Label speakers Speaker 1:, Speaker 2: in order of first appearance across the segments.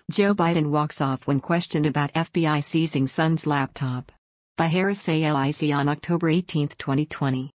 Speaker 1: Joe Biden walks off when questioned about FBI seizing son's laptop. By Harris Alic on October 18, 2020.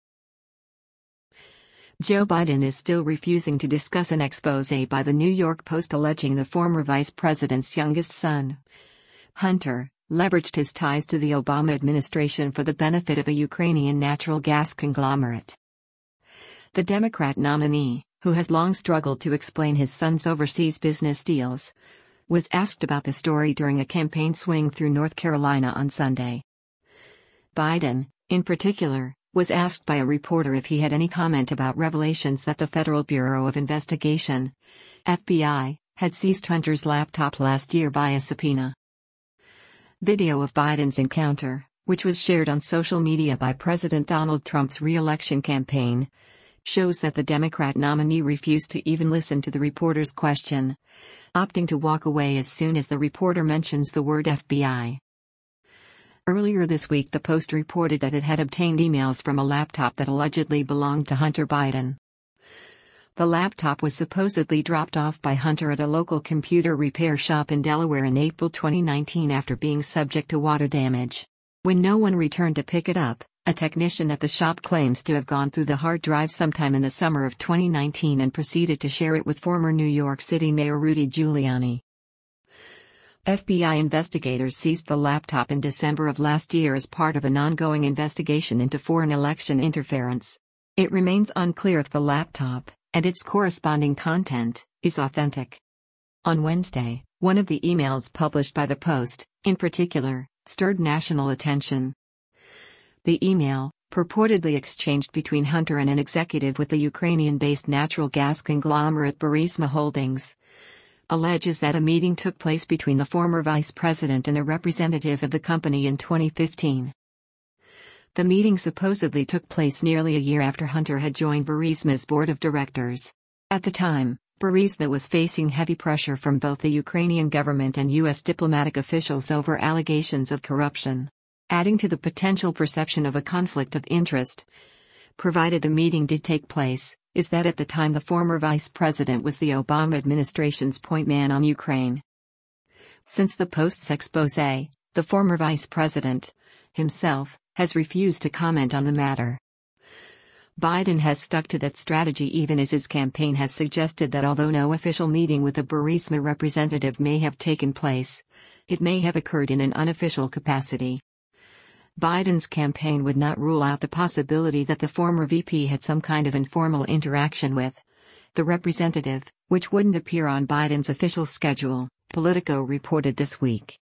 Speaker 1: Joe Biden is still refusing to discuss an exposé by the New York Post alleging the former vice president's youngest son, Hunter, leveraged his ties to the Obama administration for the benefit of a Ukrainian natural gas conglomerate. The Democrat nominee, who has long struggled to explain his son's overseas business deals, was asked about the story during a campaign swing through North Carolina on Sunday. Biden, in particular, was asked by a reporter if he had any comment about revelations that the Federal Bureau of Investigation, FBI, had seized Hunter's laptop last year by a subpoena. Video of Biden's encounter, which was shared on social media by President Donald Trump's re-election campaign, shows that the Democrat nominee refused to even listen to the reporter's question, opting to walk away as soon as the reporter mentions the word FBI. Earlier this week, the Post reported that it had obtained emails from a laptop that allegedly belonged to Hunter Biden. The laptop was supposedly dropped off by Hunter at a local computer repair shop in Delaware in April 2019 after being subject to water damage. When no one returned to pick it up, a technician at the shop claims to have gone through the hard drive sometime in the summer of 2019 and proceeded to share it with former New York City Mayor Rudy Giuliani. FBI investigators seized the laptop in December of last year as part of an ongoing investigation into foreign election interference. It remains unclear if the laptop, and its corresponding content, is authentic. On Wednesday, one of the emails published by the Post, in particular, stirred national attention. The email, purportedly exchanged between Hunter and an executive with the Ukrainian-based natural gas conglomerate Burisma Holdings, alleges that a meeting took place between the former vice president and a representative of the company in 2015. The meeting supposedly took place nearly a year after Hunter had joined Burisma's board of directors. At the time, Burisma was facing heavy pressure from both the Ukrainian government and U.S. diplomatic officials over allegations of corruption, adding to the potential perception of a conflict of interest, provided the meeting did take place, is that at the time the former vice president was the Obama administration's point man on Ukraine. Since the Post's exposé, the former vice president, himself, has refused to comment on the matter. Biden has stuck to that strategy even as his campaign has suggested that although no official meeting with a Burisma representative may have taken place, it may have occurred in an unofficial capacity. Biden's campaign would not rule out the possibility that the former VP had some kind of informal interaction with the representative, which wouldn't appear on Biden's official schedule, Politico reported this week.